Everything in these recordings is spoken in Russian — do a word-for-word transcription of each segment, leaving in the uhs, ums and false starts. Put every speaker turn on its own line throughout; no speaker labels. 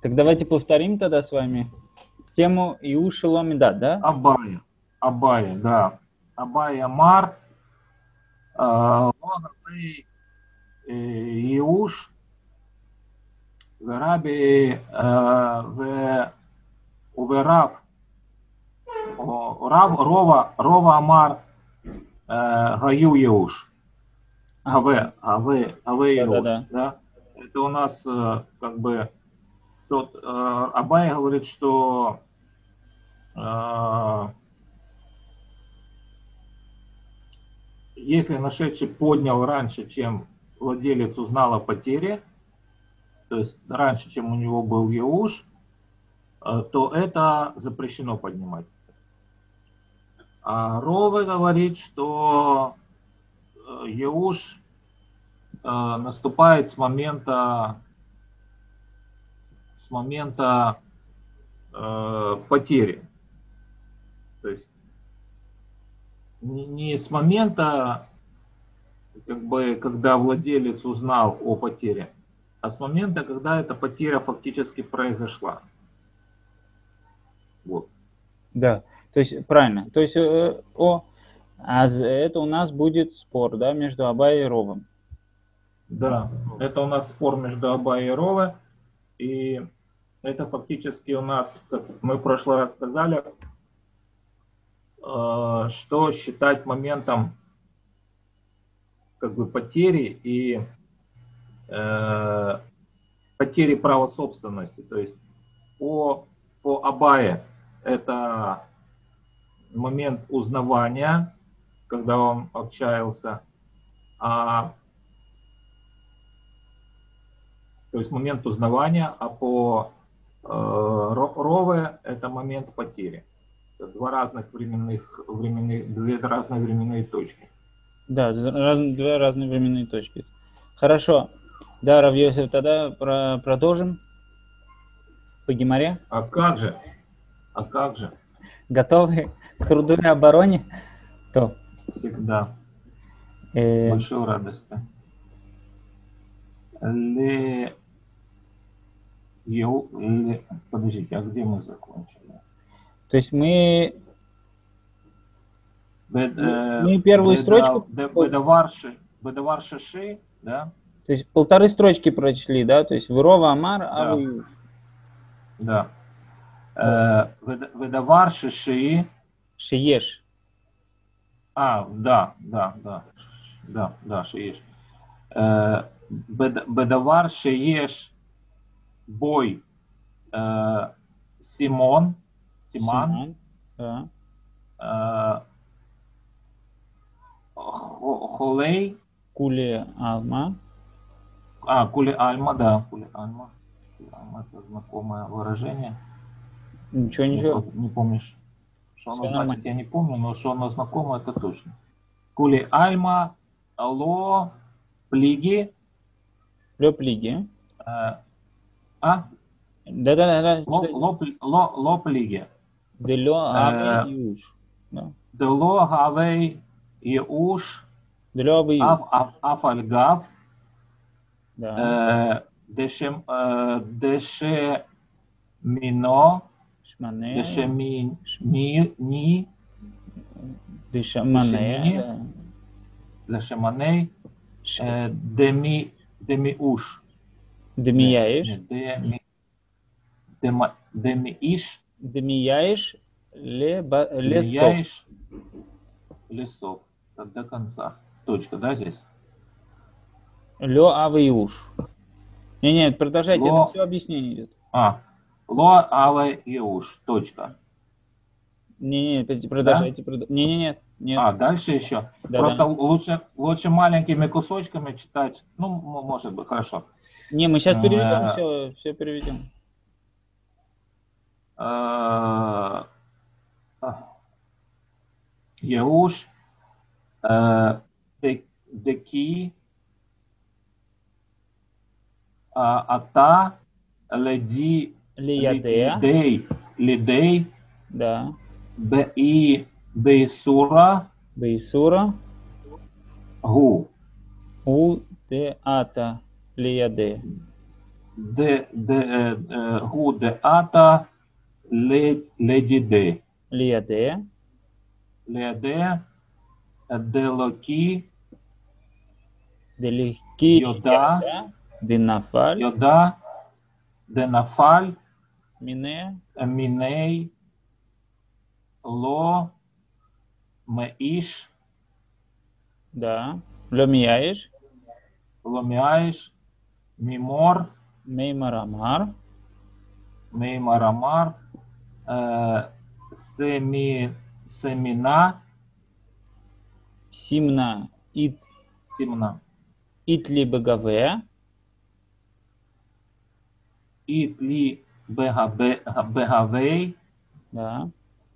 Так давайте повторим тогда с вами тему Иуш и Ломидат, да?
Абая. Абая, да. Абая Мар. Логавей Иуш. Раби Уверав. Рова Рова Амар Гаю Иуш. Аве, Аве, Аве Иуш,
Да-да-да.
да? Это у нас как бы тот Абай говорит, что если нашедший поднял раньше, чем владелец узнал о потере, то есть раньше, чем у него был Еуш, то это запрещено поднимать. А Рове говорит, что Еуш наступает с момента, с момента э, потери. То есть не, не с момента, как бы, когда владелец узнал о потере, а с момента, когда эта потеря фактически произошла. Вот.
Да, то есть правильно. То есть э, о, а это у нас будет спор, да, между Абай и Ровом.
Да, это у нас спор между Абай и Рове, и это фактически у нас, как мы в прошлый раз сказали, э, что считать моментом как бы потери и э, потери права собственности. То есть по, по Абае это момент узнавания, когда он отчаялся, а, то есть момент узнавания, а по э, Рове это момент потери. Это два разных временных, временных, две разные временные точки.
Да, раз, две разные временные точки. Хорошо. Да, Рав Йосеф, тогда про, продолжим по Гемаре.
А как же? А как же?
Готовы к труду и обороне? То.
Всегда.
Э...
Большой радости. Ле... Ю... Ле... Подождите, а где мы закончили?
То есть мы...
Бед, э,
мы первую
беда,
строчку...
Бедаварши, Бедаваршиши, да?
То есть полторы строчки прочли, да? То есть Вырова Амар,
Да.
Авы.
Да. Бедаваршиши.
Шиеш.
А, да, да, да. Да, да, шиеш. Бедавар шиеш бой Симон. Симан.
Да.
Холей.
Куле Алма.
А, Куле Альма, да, Куле Альма. Альма, это знакомое выражение.
Ничего, ничего.
Не, не помнишь, что оно значит, я не помню, но что оно знакомо, это точно. Куле Альма, Ло, Плиги.
Ло Плиги.
А?
Да-да-да.
Ло Плиги.
Дело Гавей Иуш.
Дело Гавей Иуш.
Дело Гавей Иуш.
Афальгав.
Да.
Деше Мино.
Шмане.
Деше Ми. Ни.
Деше Мане.
Деше Мане. Деми. Демиуш.
Демияеш.
Демииш.
Демияеш. Лесов.
Демияеш. Лесов. До конца. Точка, да, здесь?
Ло Авиуш. Не, нет, продолжайте,
Ло...
это все объяснение идет.
А, Ло Авиуш. Точка.
Не, не, продолжайте. Да? Прод... Не, не, нет, нет.
А, дальше еще.
Да,
Просто
да.
лучше, лучше маленькими кусочками читать. Ну, может быть, хорошо.
Не, мы сейчас переведем, все, все переведем.
Еуш, Деки, Ата, Леди, Лидей, Лидей,
да.
Бей, Бейсура,
Бейсура,
Гу,
У, Те, Ата, Лияде.
де, де, е, гу де ата ле, ледіде.
Лияде.
Леде, делоки,
Делихки.
йода,
Динафаль.
йода, денафаль,
Мине.
миней, ло, меиш,
Да. Ломияеш.
ломяиш, мимор,
Меймарамар.
меймарамар, э, семи, семена,
Симна. Ит.
симна,
Итли бегаве.
итли бегабе, бегавей,
Да.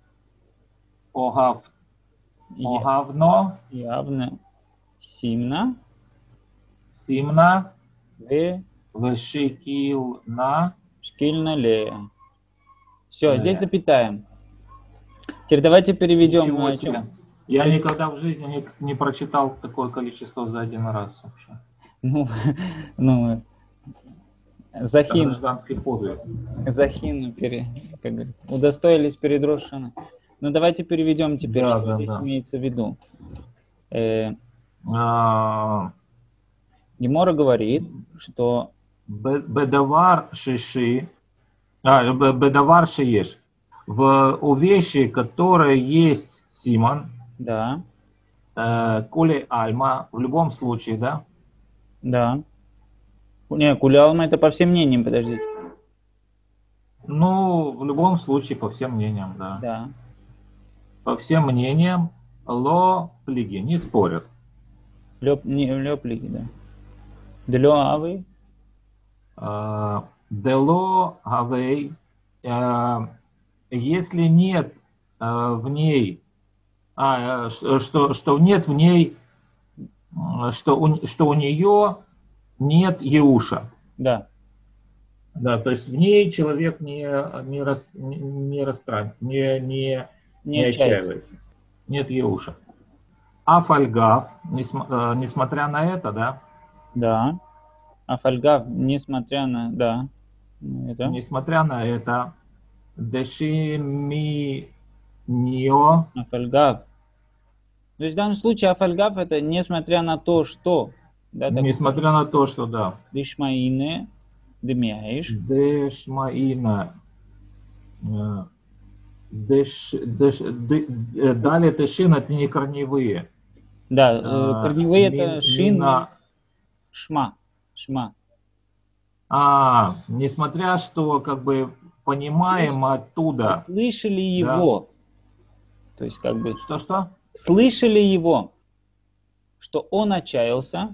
огав,
Е-
огавно,
Явно. Симна.
симна,
Ве.
вешикилна.
Шкильна лея. Все,
Лея.
здесь запятаем. Теперь давайте переведем.
Ничего
э,
себе.
чё-
Я
чё-
никогда в жизни не, не прочитал такое количество за один раз вообще.
Ну, ну,
Это
Захин,
гражданский подвиг.
Захину пере, как говорит, удостоились перед Рошана. Ну, давайте переведем теперь,
Да,
что
да,
здесь
да.
имеется в виду. Э,
А,
Гемора говорит, что
бе- Бедавар шиши, а, бе- бедавар шиеш. В, у вещи, которые есть симон,
да,
э, коли альма, в любом случае, да,
да. Не, Кулялма это по всем мнениям, подождите.
ну, в любом случае, по всем мнениям, да.
Да.
По всем мнениям, ло плиги, не спорят.
Лёп, не, лёплики, да. Делё авы,
А, Дело гавей, а, если нет а, в ней, а, э, ш- что, что нет в ней, м, что у, что у нее нет Еуша.
да.
Да, то есть в ней человек не, не, рас, не, не, расстраивается, не, не,
Не
не
отчаивается.
отчаивается. Нет Еуша. А фольгав, несма- э, несмотря на это, да,
Да. А фольга, несмотря на... Да. Ну, это...
несмотря на это, дешими нее,
Афальгав. То есть в данном случае афальгав это несмотря на то, что... Да, так
несмотря на то, что да,
Дишмаине, дымяешь.
дешмаина, э, деш, деш, д- э, далее тешин это не корневые.
Да, э,
А,
корневые
мин-
это шин,
мина-
шма. Шма.
А, несмотря что как бы понимаем оттуда,
Слышали его. То есть как бы
что-что?
слышали его, что он отчаялся.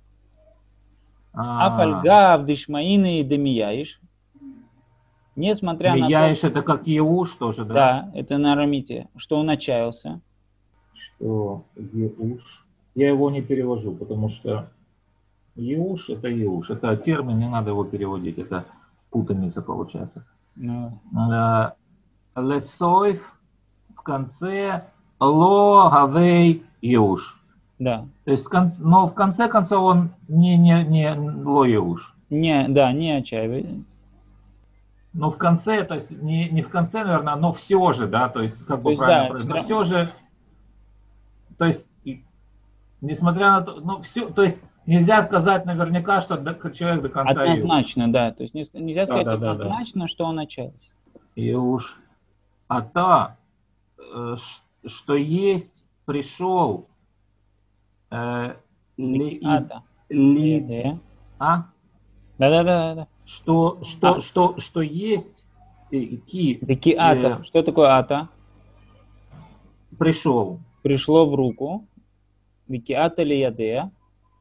А,
Афальгав, дишмаины и дымяешь. Несмотря на то,
Мияиш это как Еуш тоже, да?
да, это на арамите, что он отчаялся.
Что Еуш? Я его не перевожу, потому что Еуш это Еуш. Это термин, не надо его переводить. Это путаница получается.
Ну,
Э, Лесойф в конце Ло Гавей Еуш.
да.
То есть, в кон- но в конце концов он не, не, не Ло Еуш.
Не, да, не отчаивай.
Но в конце, то есть не, не в конце, наверное, но все же, да, то есть как
То
бы
есть,
правильно
да,
произносить.
всё
Но все же, то есть, и- несмотря на то, ну все, то есть нельзя сказать наверняка, что до- человек до конца Еуш.
Однозначно, да. То есть не- нельзя сказать
да, да, да.
однозначно, что он отчаялся.
Еуш. А то, э, ш- что есть, пришел э, ли,
Ата.
ли-
Да,
а?
да, да, да.
Что, что,
А.
что, что есть, э, ки,
Таки ата.
Э.
Что такое ата?
пришел.
Пришло в руку. Таки ата ли ядея.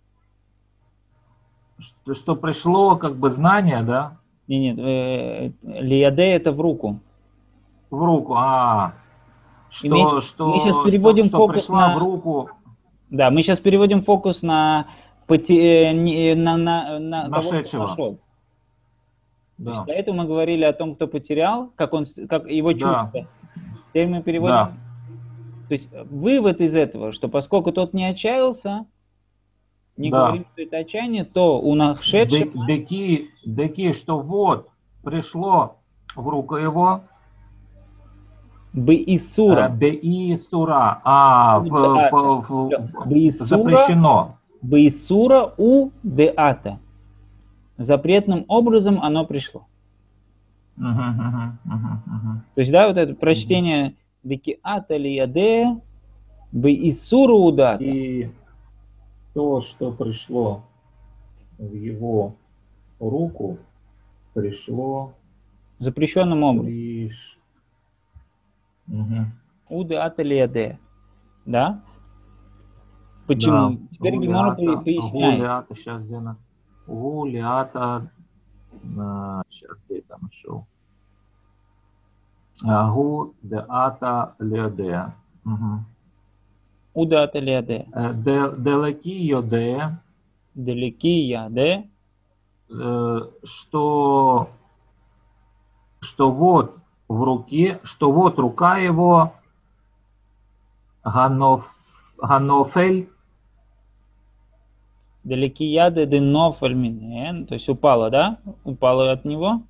Что, что пришло как бы знание, да,
Не, нет, э, лиядея это в руку.
в руку, а, что,
Имеется-
что,
мы сейчас переводим
что, что
фокус
пришла
на-
в руку
Да, мы сейчас переводим фокус на, поте- э, не- на, на, на того, кто
Нашедшего.
нашел. То
да,
есть до этого мы говорили о том, кто потерял, как, он, с- как его
Да.
чувство. Теперь мы переводим.
Да.
То есть вывод из этого, что поскольку тот не отчаялся, не
Да.
говорим, что это отчаяние, то у нашедшего...
Де- Деки, деки, что вот пришло в руку его,
Беисура.
Беи сура, а в,
Деата.
в- в-
Беисура.
запрещено.
Беисура у деата. Запретным образом оно пришло.
Мгм, мгм, мгм, мгм.
То есть, да, вот это прочтение декиата лиядея, беисура у дата.
И то, что пришло в его руку, пришло
Запрещенным образом.
лишь... Мгм.
У деата лиядея. Да? Почему?
Да.
Теперь Гемора
Гулиата,
поясняет.
Гулиата, сейчас где она? Гулиата, а, сейчас где там нашел? А, Гу деата леодея. Мгм.
У деата лиядея.
Э, де- Делеки йоде,
Далеки яде.
э, что, что вот в руке, что вот рука его, Ганоф, Ганофель,
Далеки яде денов альминен. То есть упала, да? Упала от него.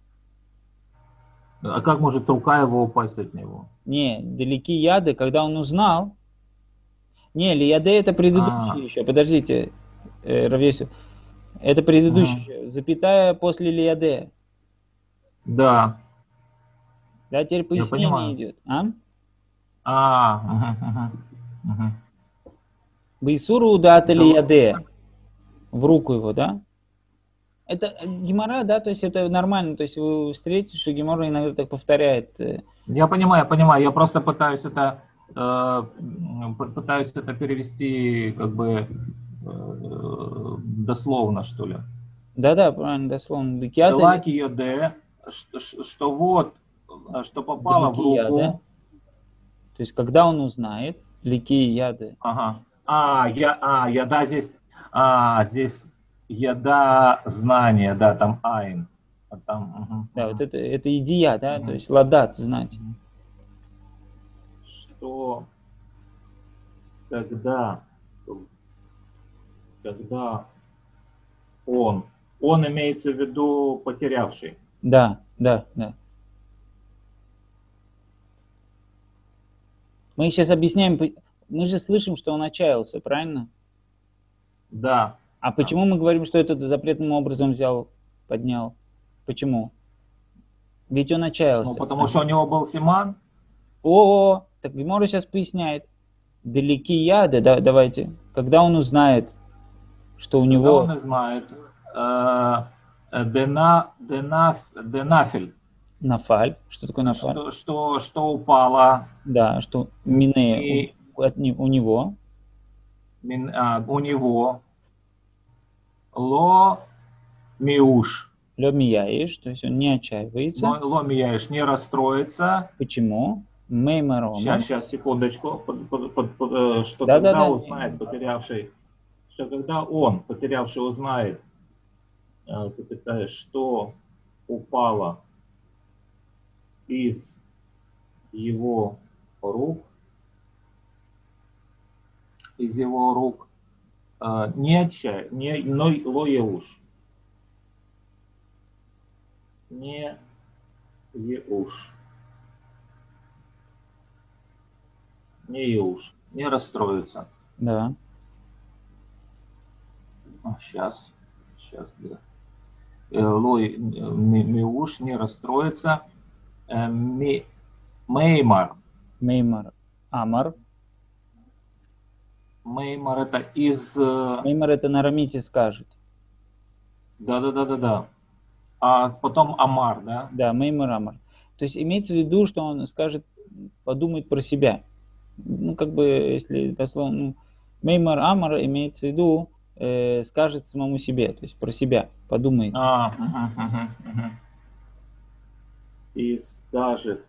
а как может рука его упасть от него?
Не, далеки яды, когда он узнал. Не, лияде это предыдущий
А.
еще. Подождите, э, Равесю. Это предыдущий
Ага.
еще. Запятая после лияде.
Да.
Да, теперь пояснение
понимаю.
идет. А?
А, мгм, мгм, мгм.
Бейсуру дата
Да.
лияде. В руку его, да? Это гемора, да, то есть это нормально. То есть вы встретите, что гемора иногда так повторяет. э,
Я понимаю, я понимаю. Я просто пытаюсь это, э, м, п- пытаюсь это перевести как бы э, дословно, что ли.
Да-да, правильно, дословно. Декиата
Лаки йоде, что, что- что вот, э, что попало в
Далеки
руку.
яде. То есть когда он узнает, лики яды.
Ага. А, я, а, яда здесь, а, здесь яда знания, да, там айн. А там, мгм,
Да,
мгм.
вот это, это идия, да,
Мгм.
то есть ладат, знать.
Что когда, когда он, он имеется в виду потерявший.
Да, да, да. Мы сейчас объясняем, по- мы же слышим, что он отчаялся, правильно?
Да.
А почему мы говорим, что это запретным образом взял, поднял? Почему? Ведь он отчаялся.
Ну, потому что у него был симан.
О, так Гемора сейчас поясняет. Далеки яды, да, давайте. Когда он узнает, что у
Когда
него
он знает э, э, дена, денаф, денафель,
нафаль, что такое нафаль?
что, что, что упало
Да, что мине
И-
у, от не- у него.
мин- а, у него ло миуш.
Лемияиш, то есть он не отчаивается.
Но ло мияеш, не расстроится.
Почему? Меймарома.
Сейчас, сейчас, секундочку. Под- под- под- под, э, что
Да, да,
когда
да.
узнает потерявший, что когда он, потерявший, узнает, э, запятая, что упало из его рук, из его рук, э, не отчай, не но лоеуш. Не еуш. Не еуш. Не расстроится.
Да.
Сейчас. Сейчас, да. Э, Лой, э, ми- миуш, не расстроится. Э, ми- Меймар.
Меймар. Амар.
Меймар это из... э,
Меймар это на арамите скажет.
Да-да-да-да-да. А потом Амар, да?
Да, Меймар Амар. То есть имеется в виду, что он скажет, подумает про себя. Ну, как бы, если дословно, ну, Меймар Амар имеется в виду, э, скажет самому себе, то есть про себя, подумает.
А, мгм, мгм, мгм. И скажет,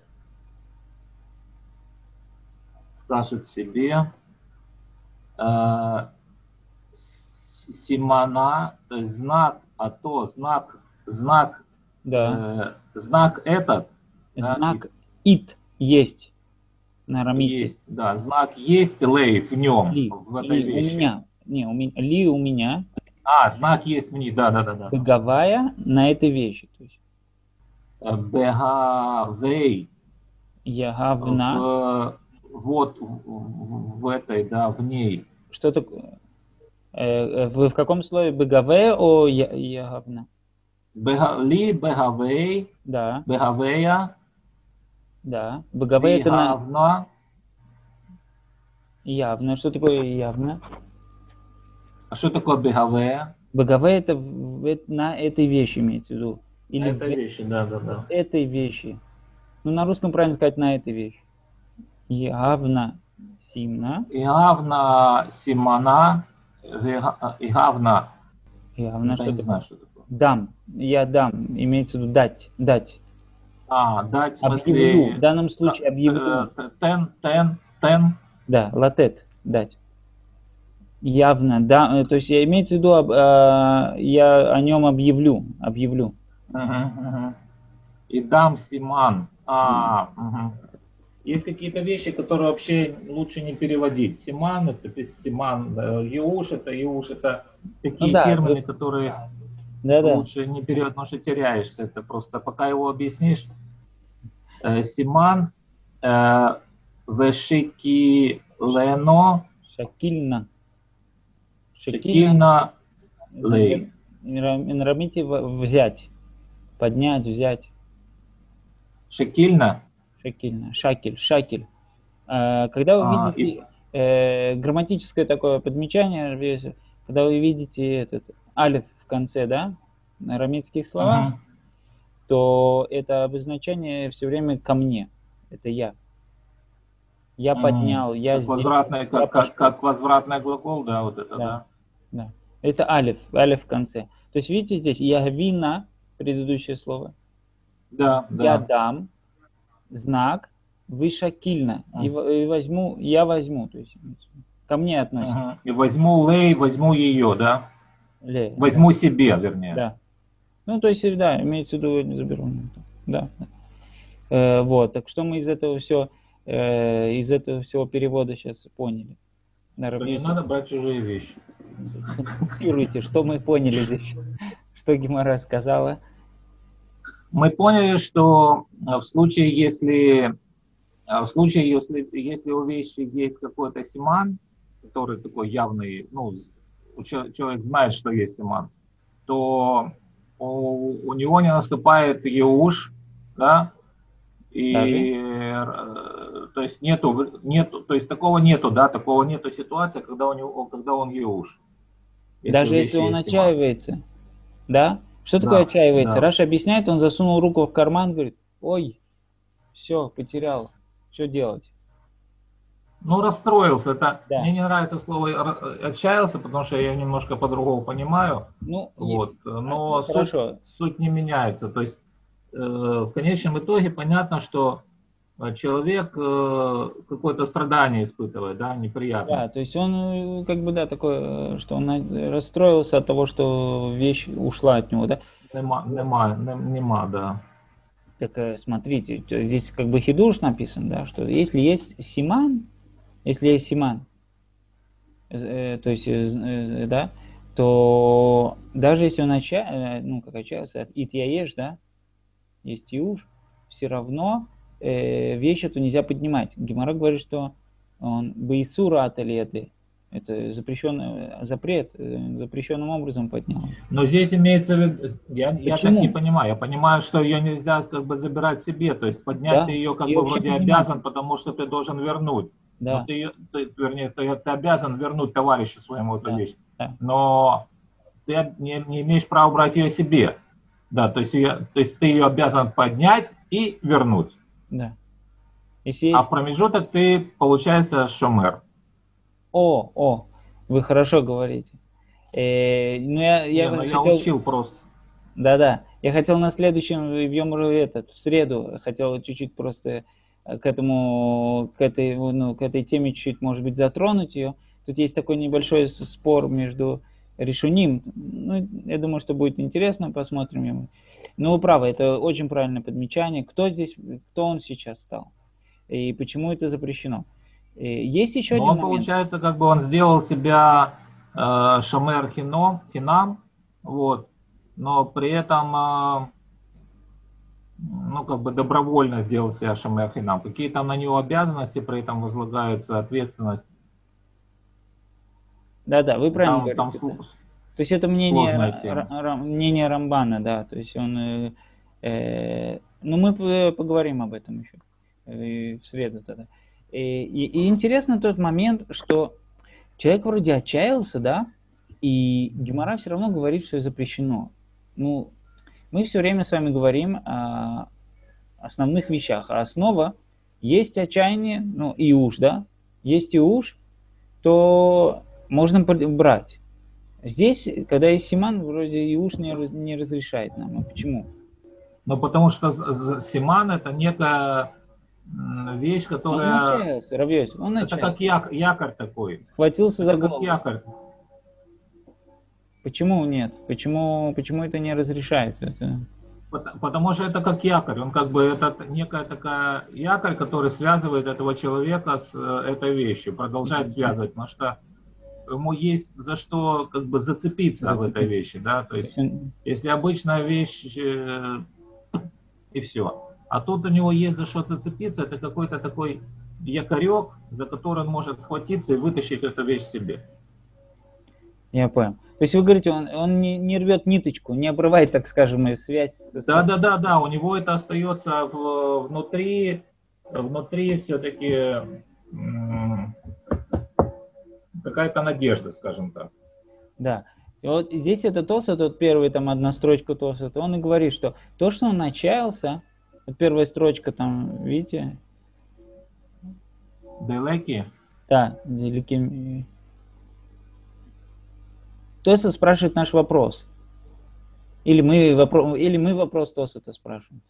скажет себе э, с- симана, то есть знак, а то знак, знак,
Да.
э, знак этот, да,
Знак ит есть на арамите.
есть, да, знак есть лей в нем,
Ли.
в этой
И у
вещи.
меня. не, у меня, ли у меня.
А, знак есть мне, да, да, да, да.
Беговая на этой вещи. То есть
Бегавей.
ягавна.
В, вот в, в этой, да, в ней.
Что такое? Э, в, в каком слове бегаве о я- ягавна?
Бега, ли бегавей,
Да,
бегавея,
да. Бегаве это на
бегавна.
явно. Что такое явно?
А что такое бегавея?
Бегаве это в- в- на этой вещи имеется в виду. Или
Это
в
вещи, да, да, да.
этой вещи. Ну, на русском правильно сказать на этой вещи. Явна симна.
Игавна Симона, Вега- Игавна,
Явно
это я
что
не
такое.
знаю, что такое.
Дам. Я дам. Имеется в виду дать. Дать.
А, дать, в
Объявлю. В
смысле,
данном случае
э,
объявлю.
э, тен, тен, тен.
Да, латет. Дать. Явно, да. э, То есть я имеется в виду, об- а, я о нем объявлю. Объявлю.
Мгм, мгм. И дам Симан. А, мгм. Есть какие-то вещи, которые вообще лучше не переводить. Симан, это без Симан, да, Еуш, это Еуш, это такие
Ну да,
термины,
вы-
которые
Да-да.
лучше не переводить, потому что теряешься. Это просто, пока его объяснишь. Э, Симан, э, Вешики Лено,
Шакильна. Шакильна.
Шекильна Лей.
Инрамите взять. Поднять, взять.
Шекильна.
Шакильна. Шакель. Шакель. А, Когда вы
А,
видите э, грамматическое такое подмечание, весь- когда вы видите этот алиф в конце, да, на арамейских словах,
Мгм.
то это обозначение все время ко мне. Это я. Я
Мгм.
поднял, я
Как
сделал,
возвратный,
я
как, как,
пошел.
как возвратный глагол, да, вот это,
Да.
да.
Да. Это алиф, алиф в конце. То есть видите здесь ягвина, предыдущее слово,
Да,
я
да.
дам, знак, вышакильно, и,
Мгм.
в- и возьму, я возьму, то есть ко мне относится.
Мгм. И возьму Лей, возьму ее, да.
Ле,
Возьму себе, вернее.
да. Ну, то есть, да, имеется в виду, я не заберу. Да. Э, вот, так что мы из этого все, э, из этого всего перевода сейчас поняли? На
Что не
Рабьёсе.
надо брать чужие вещи.
Констатируйте, что мы поняли здесь, что Гемара сказала.
Мы поняли, что э, в случае, если, э, в случае, если, если у вещи есть какой-то симан, который такой явный, ну, у чел- человек знает, что есть симан, то у, у него не наступает еуш, да, и
Даже?
э, то есть нету, нету, то есть такого нету, да, такого нету ситуации, когда у него, когда он еуш.
Даже
у
если
вещи
он
есть симан.
отчаивается, да? Что
Да,
такое отчаивается?
да.
Раша объясняет, он засунул руку в карман, говорит, ой, все, потерял, что делать?
Ну, расстроился. Это
Да.
мне не нравится слово ра- отчаялся, потому что я немножко по-другому понимаю.
Ну, и-
Вот.
ну,
Но суть,
хорошо.
суть не меняется. То есть э, в конечном итоге понятно, что э, человек э, какое-то страдание испытывает, да,
Да,
неприятность.
то есть он э, как бы, да, такое, э, что он э, расстроился от того, что вещь ушла от него, да?
Нема, нема, не- нема, да.
Так э, смотрите, то здесь как бы хидуш написан, да, что если есть симан, если есть симан, э, то есть, э, э, да, то даже если он отча... э, ну, как отчаялся, от ит-яеш, да, есть иуш, все равно э, вещь эту нельзя поднимать. Гемара говорит, что он бейсура аталиеты, это запрещенный запрет, э, запрещенным образом поднял.
Но здесь имеется в виду, я, я так
Почему?
не понимаю. Я понимаю, что ее нельзя как бы забирать себе. То есть поднять
Да,
ты ее как
ее
бы
вообще
вроде
поднимать.
обязан, потому что ты должен вернуть. Но
Да,
ты, ее- ты, вернее, ты, ты обязан вернуть товарищу своему эту
да,
вещь.
да.
Но ты не, не имеешь права брать ее себе. Да, то есть, ее, то есть ты ее обязан поднять и вернуть.
Да. Если
А
есть...
в промежуток ты, получается, шомер.
О, о, вы хорошо говорите. Э, ну, я,
Не,
я
ну я
хотел...
учил просто.
Да-да. Я хотел на следующем, в Йом Ру- этот, в среду, хотел чуть-чуть просто э, к этому, к этой, ну, к этой теме чуть-чуть, может быть, затронуть ее. Тут есть такой небольшой с- спор между решуним. Ну, я думаю, что будет интересно, посмотрим ему. Но вы правы, это очень правильное подмечание. Кто здесь, кто он сейчас стал? И почему это запрещено? И есть еще
Но
один
он,
момент.
получается, как бы он сделал себя э, шамер хином, хинам, вот, но при этом, э, ну, как бы добровольно сделал себя шамер хинам. Какие там на него обязанности, при этом возлагается ответственность.
Да-да, вы правильно
Там, там
говорите.
сло-
Да. То есть это мнение,
сложная тема.
Ра- Ра- мнение Рамбана, да, то есть он... Э, э, ну, мы п- поговорим об этом еще э, в среду тогда. И, и, и интересно тот момент, что человек вроде отчаялся, да, и Гемара все равно говорит, что запрещено. Ну, мы все время с вами говорим о основных вещах, а основа есть отчаяние, ну, и уж, да, есть и уж, то можно брать. Здесь, когда есть симан, вроде и уж не, не разрешает нам. А почему?
Ну, потому что симан это некая вещь, которая...
Он отчаялся, Равьёс, он
это
отчаялся.
как як, якорь такой.
Схватился
это
за голову.
Как якорь.
Почему нет? Почему, почему это не разрешается? Это...
Потому что это как якорь. Он как бы это некая такая якорь, который связывает этого человека с этой вещью, продолжает связывать, потому что ему есть за что как бы зацепиться, зацепиться. в этой вещи, да, то есть если обычная вещь э, и все, а тут у него есть за что зацепиться, это какой-то такой якорек, за который он может схватиться и вытащить эту вещь себе.
Я понял. То есть вы говорите, он, он не, не рвет ниточку, не обрывает, так скажем, связь со...
Да, да, да, да, у него это остается в, внутри, внутри все-таки какая-то надежда, скажем так.
Да. И вот здесь это Тосфот, вот первый, там, одна строчка Тосфота, он и говорит, что то, что он отчаялся, вот первая строчка там, видите?
Далеки?
Да, далеки. Тосфот спрашивает наш вопрос. Или мы вопрос, или мы вопрос Тосфота спрашиваем.